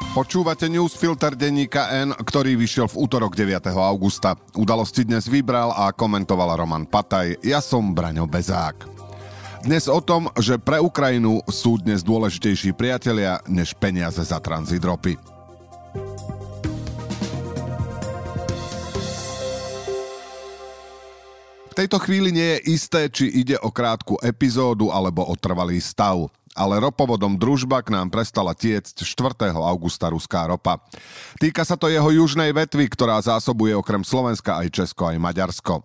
Počúvate newsfilter denníka N, ktorý vyšiel v útorok 9. augusta. Udalosti dnes vybral a komentoval Roman Pataj. Ja som Braňo Bezák. Dnes o tom, že pre Ukrajinu sú dnes dôležitejší priatelia než peniaze za tranzit ropy. V tejto chvíli nie je isté, či ide o krátku epizódu alebo o trvalý stav. Ale ropovodom Družba k nám prestala tiecť 4. augusta ruská ropa. Týka sa to jeho južnej vetvy, ktorá zásobuje okrem Slovenska aj Česko, aj Maďarsko.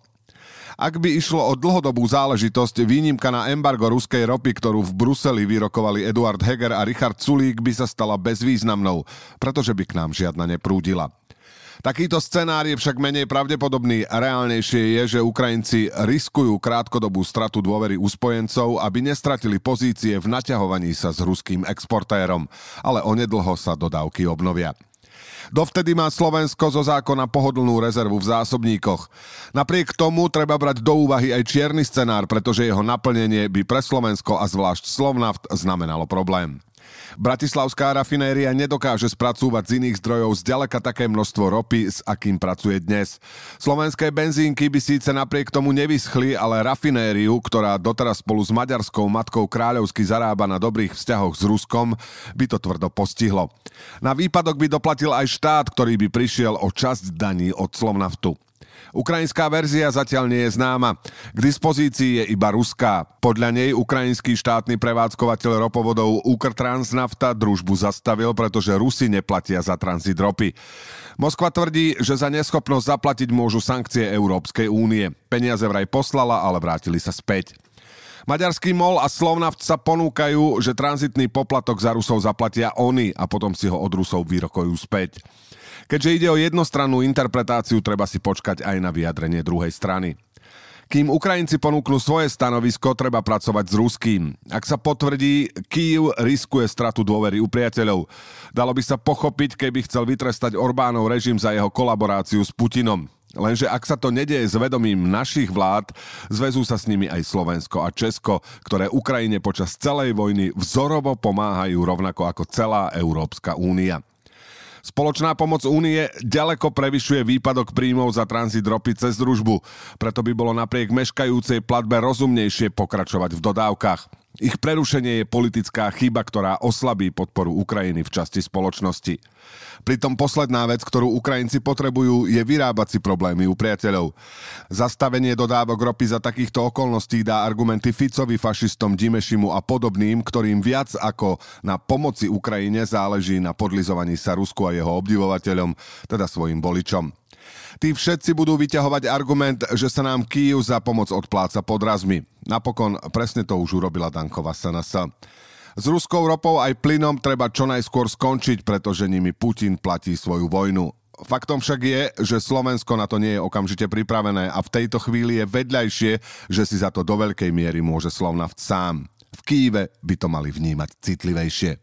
Ak by išlo o dlhodobú záležitosť, výnimka na embargo ruskej ropy, ktorú v Bruseli vyrokovali Eduard Heger a Richard Sulík, by sa stala bezvýznamnou, pretože by k nám žiadna neprúdila. Takýto scenár je však menej pravdepodobný a reálnejšie je, že Ukrajinci riskujú krátkodobú stratu dôvery u spojencov, aby nestratili pozície v naťahovaní sa s ruským exportérom, ale onedlho sa dodávky obnovia. Dovtedy má Slovensko zo zákona pohodlnú rezervu v zásobníkoch. Napriek tomu treba brať do úvahy aj čierny scenár, pretože jeho naplnenie by pre Slovensko a zvlášť Slovnaft znamenalo problém. Bratislavská rafinéria nedokáže spracúvať z iných zdrojov zďaleka také množstvo ropy, s akým pracuje dnes. Slovenské benzínky by síce napriek tomu nevyschli, ale rafinériu, ktorá doteraz spolu s maďarskou matkou kráľovsky zarába na dobrých vzťahoch s Ruskom, by to tvrdo postihlo. Na výpadok by doplatil aj štát, ktorý by prišiel o časť daní od Slovnaftu. Ukrajinská verzia zatiaľ nie je známa. K dispozícii je iba ruská. Podľa nej ukrajinský štátny prevádzkovateľ ropovodov Ukrtransnafta družbu zastavil, pretože Rusi neplatia za tranzit ropy. Moskva tvrdí, že za neschopnosť zaplatiť môžu sankcie Európskej únie. Peniaze vraj poslala, ale vrátili sa späť. Maďarský MOL a Slovnaft sa ponúkajú, že tranzitný poplatok za Rusov zaplatia oni a potom si ho od Rusov vyrokujú späť. Keďže ide o jednostrannú interpretáciu, treba si počkať aj na vyjadrenie druhej strany. Kým Ukrajinci ponúknú svoje stanovisko, treba pracovať s ruským. Ak sa potvrdí, Kyjev riskuje stratu dôvery u priateľov. Dalo by sa pochopiť, keby chcel vytrestať Orbánov režim za jeho kolaboráciu s Putinom. Lenže ak sa to nedeje s vedomím našich vlád, zväzú sa s nimi aj Slovensko a Česko, ktoré Ukrajine počas celej vojny vzorovo pomáhajú rovnako ako celá Európska únia. Spoločná pomoc únie ďaleko prevyšuje výpadok príjmov za tranzit ropy cez Družbu, preto by bolo napriek meškajúcej platbe rozumnejšie pokračovať v dodávkach. Ich prerušenie je politická chyba, ktorá oslabí podporu Ukrajiny v časti spoločnosti. Pritom posledná vec, ktorú Ukrajinci potrebujú, je vyrábať si problémy u priateľov. Zastavenie dodávok ropy za takýchto okolností dá argumenty Ficovi, fašistom, Dimešimu a podobným, ktorým viac ako na pomoci Ukrajine záleží na podlizovaní sa Rusku a jeho obdivovateľom, teda svojim voličom. Tí všetci budú vyťahovať argument, že sa nám Kyjev za pomoc odpláca podrazmi. Napokon presne to už urobila Danková SNS. S ruskou ropou aj plynom treba čo najskôr skončiť, pretože nimi Putin platí svoju vojnu. Faktom však je, že Slovensko na to nie je okamžite pripravené a v tejto chvíli je vedľajšie, že si za to do veľkej miery môže Slovnaft sám. V Kyjeve by to mali vnímať citlivejšie.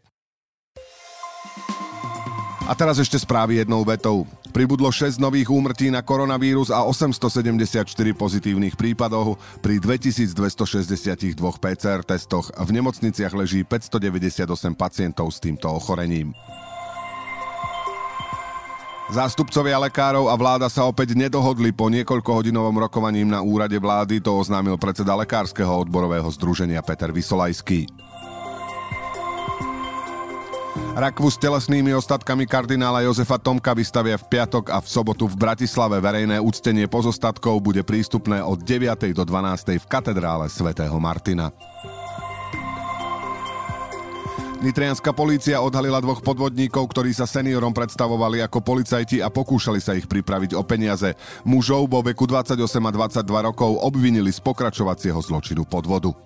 A teraz ešte správy jednou vetou. Pribudlo 6 nových úmrtí na koronavírus a 874 pozitívnych prípadov pri 2262 PCR testoch. V nemocniciach leží 598 pacientov s týmto ochorením. Zástupcovia lekárov a vláda sa opäť nedohodli po niekoľkohodinovom rokovaním na úrade vlády, to oznámil predseda Lekárskeho odborového združenia Peter Vysolajský. Rakvu s telesnými ostatkami kardinála Jozefa Tomka vystavia v piatok a v sobotu v Bratislave. Verejné úctenie pozostatkov bude prístupné od 9. do 12. v katedrále svätého Martina. Nitrianska polícia odhalila 2 podvodníkov, ktorí sa seniorom predstavovali ako policajti a pokúšali sa ich pripraviť o peniaze. Mužov vo veku 28 a 22 rokov obvinili z pokračovacieho zločinu podvodu.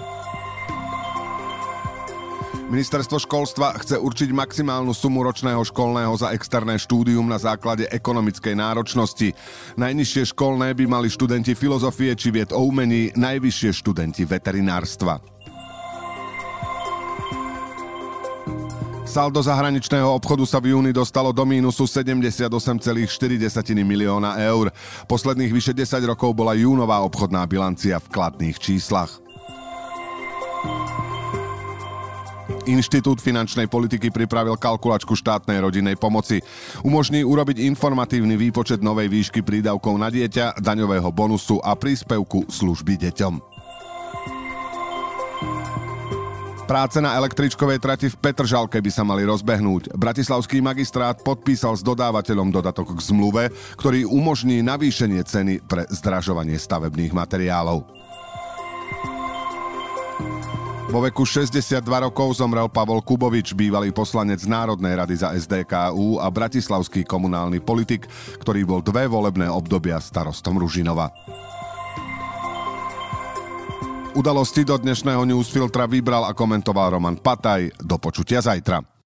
Ministerstvo školstva chce určiť maximálnu sumu ročného školného za externé štúdium na základe ekonomickej náročnosti. Najnižšie školné by mali študenti filozofie či vied o umení, najvyššie študenti veterinárstva. Saldo zahraničného obchodu sa v júni dostalo do mínusu 78,4 milióna eur. Posledných vyše 10 rokov bola júnová obchodná bilancia v kladných číslach. Inštitút finančnej politiky pripravil kalkulačku štátnej rodinnej pomoci. Umožní urobiť informatívny výpočet novej výšky prídavkov na dieťa, daňového bonusu a príspevku služby deťom. Práce na električkovej trati v Petržalke by sa mali rozbehnúť. Bratislavský magistrát podpísal s dodávateľom dodatok k zmluve, ktorý umožní navýšenie ceny pre zdražovanie stavebných materiálov. Vo veku 62 rokov zomrel Pavol Kubovič, bývalý poslanec Národnej rady za SDKU a bratislavský komunálny politik, ktorý bol 2 volebné obdobia starostom Ružinova. Udalosti do dnešného newsfiltra vybral a komentoval Roman Pataj. Do počutia zajtra.